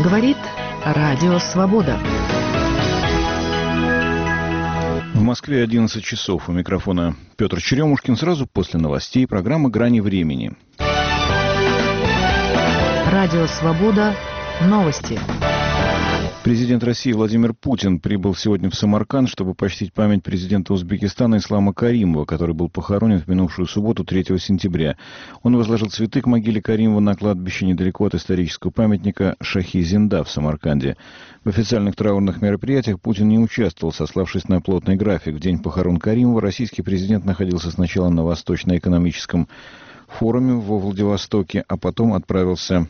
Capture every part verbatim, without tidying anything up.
Говорит Радио Свобода. В Москве одиннадцать часов. У микрофона Петр Черемушкин. Сразу после новостей программа «Грани времени». Радио Свобода. Новости. Президент России Владимир Путин прибыл сегодня в Самарканд, чтобы почтить память президента Узбекистана Ислама Каримова, который был похоронен в минувшую субботу, третьего сентября. Он возложил цветы к могиле Каримова на кладбище недалеко от исторического памятника Шахи-Зинда в Самарканде. В официальных траурных мероприятиях Путин не участвовал, сославшись на плотный график. В день похорон Каримова российский президент находился сначала на Восточно-экономическом форуме во Владивостоке, а потом отправился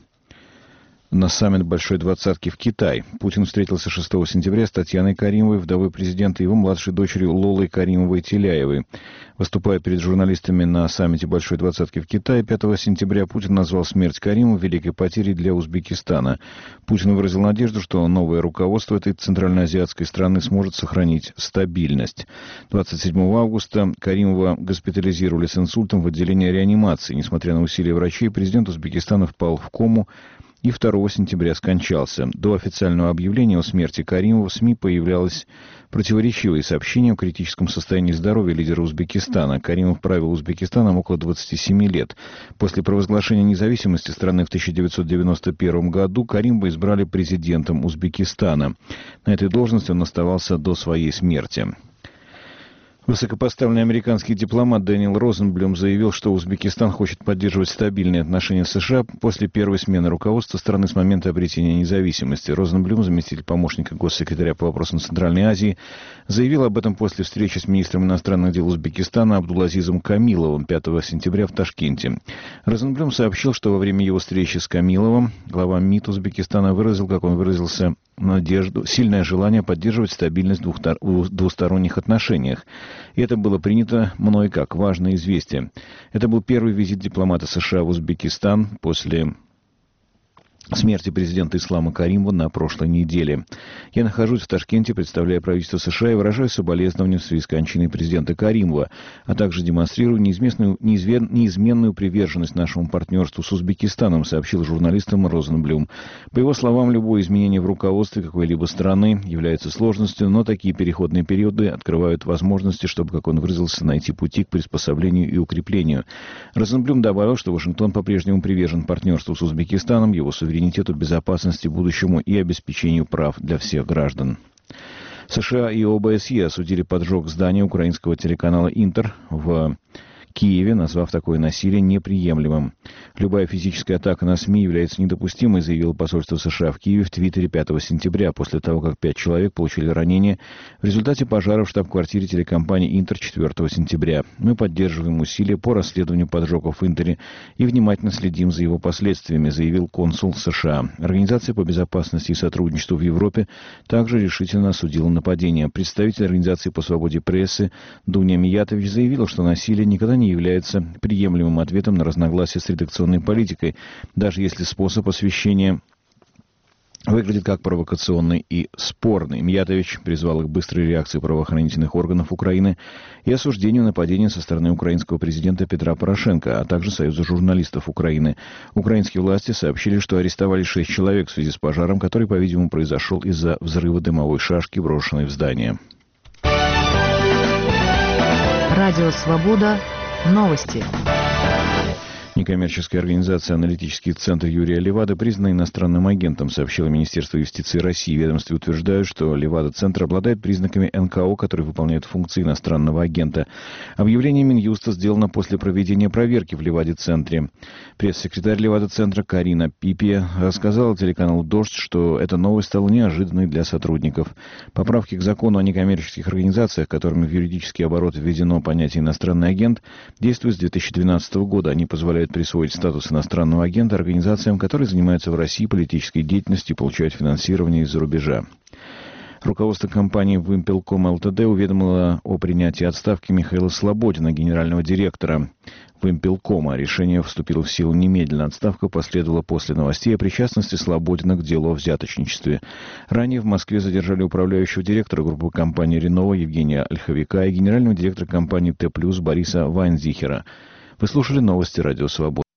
на саммит Большой Двадцатки в Китай. Путин встретился шестого сентября с Татьяной Каримовой, вдовой президента, и его младшей дочерью Лолой Каримовой-Теляевой. Выступая перед журналистами на саммите Большой Двадцатки в Китае пятого сентября, Путин назвал смерть Каримова великой потерей для Узбекистана. Путин выразил надежду, что новое руководство этой центральноазиатской страны сможет сохранить стабильность. двадцать седьмого августа Каримова госпитализировали с инсультом в отделении реанимации. Несмотря на усилия врачей, президент Узбекистана впал в кому и второго сентября скончался. До официального объявления о смерти Каримова в СМИ появлялось противоречивые сообщения о критическом состоянии здоровья лидера Узбекистана. Каримов правил Узбекистаном около двадцати семи лет. После провозглашения независимости страны в тысяча девятьсот девяносто первом году Каримова избрали президентом Узбекистана. На этой должности он оставался до своей смерти. Высокопоставленный американский дипломат Дэниел Розенблюм заявил, что Узбекистан хочет поддерживать стабильные отношения с США после первой смены руководства страны с момента обретения независимости. Розенблюм, заместитель помощника госсекретаря по вопросам Центральной Азии, заявил об этом после встречи с министром иностранных дел Узбекистана Абдулазизом Камиловым пятого сентября в Ташкенте. Розенблюм сообщил, что во время его встречи с Камиловым глава МИД Узбекистана выразил, как он выразился, надежду, сильное желание поддерживать стабильность в двусторонних отношениях. И это было принято мной как важное известие. Это был первый визит дипломата США в Узбекистан после смерти президента Ислама Каримова на прошлой неделе. Я нахожусь в Ташкенте, представляя правительство США и выражаю соболезнования в связи с кончиной президента Каримова, а также демонстрирую неизменную, неизменную приверженность нашему партнерству с Узбекистаном, сообщил журналистам Розенблюм. По его словам, любое изменение в руководстве какой-либо страны является сложностью, но такие переходные периоды открывают возможности, чтобы, как он выразился, найти пути к приспособлению и укреплению. Розенблюм добавил, что Вашингтон по-прежнему привержен партнерству с Узбекистаном, его суверенитету, безопасности, будущему и обеспечению прав для всех граждан. США и ОБСЕ осудили поджог здания украинского телеканала «Интер» в Киеве, назвав такое насилие неприемлемым. Любая физическая атака на СМИ является недопустимой, заявило посольство США в Киеве в Твиттере пятого сентября, после того, как пять человек получили ранения в результате пожара в штаб-квартире телекомпании «Интер» четвертого сентября. Мы поддерживаем усилия по расследованию поджогов в «Интере» и внимательно следим за его последствиями, заявил консул США. Организация по безопасности и сотрудничеству в Европе также решительно осудила нападение. Представитель Организации по свободе прессы Дуня Миятович заявила, что насилие никогда не является приемлемым ответом на разногласия с редакционной политикой, даже если способ освещения выглядит как провокационный и спорный. Миятович призвал к быстрой реакции правоохранительных органов Украины и осуждению нападения со стороны украинского президента Петра Порошенко, а также Союза журналистов Украины. Украинские власти сообщили, что арестовали шесть человек в связи с пожаром, который, по-видимому, произошел из-за взрыва дымовой шашки, брошенной в здание. Радио Свобода. Новости. Некоммерческая организация «Аналитический центр Юрия Левады» признана иностранным агентом, сообщило Министерство юстиции России. В ведомстве утверждают, что Левада-центр обладает признаками эн ка о, которые выполняют функции иностранного агента. Объявление Минюста сделано после проведения проверки в Леваде-центре. Пресс-секретарь Левада-центра Карина Пипия рассказала телеканалу «Дождь», что эта новость стала неожиданной для сотрудников. Поправки к закону о некоммерческих организациях, которыми в юридический оборот введено понятие «иностранный агент», действуют с две тысячи двенадцатого года. Они позволяют присвоить статус иностранного агента организациям, которые занимаются в России политической деятельностью и получают финансирование из-за рубежа. Руководство компании «Вимпелком ЛТД» уведомило о принятии отставки Михаила Слободина, генерального директора Вимпелкома. Решение вступило в силу немедленно. Отставка последовала после новостей о причастности Слободина к делу о взяточничестве. Ранее в Москве задержали управляющего директора группы компании «Ренова» Евгения Ольховика и генерального директора компании «Т+» Бориса Вайнзихера. Вы слушали новости «Радио Свобода».